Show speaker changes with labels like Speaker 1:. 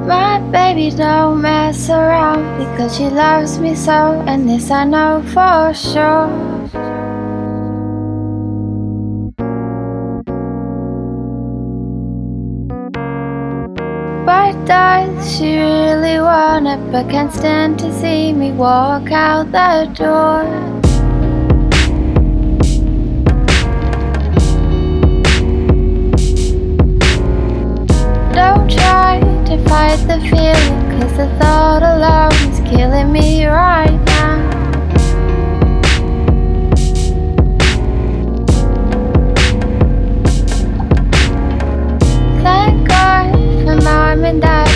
Speaker 1: My baby don't mess around because she loves me so, and this I know for sure. But does she really want it, but can't stand to see me walk out the door? Don't try to fight the feeling, cause the thought alone is killing me right now. Thank God for mom and dad,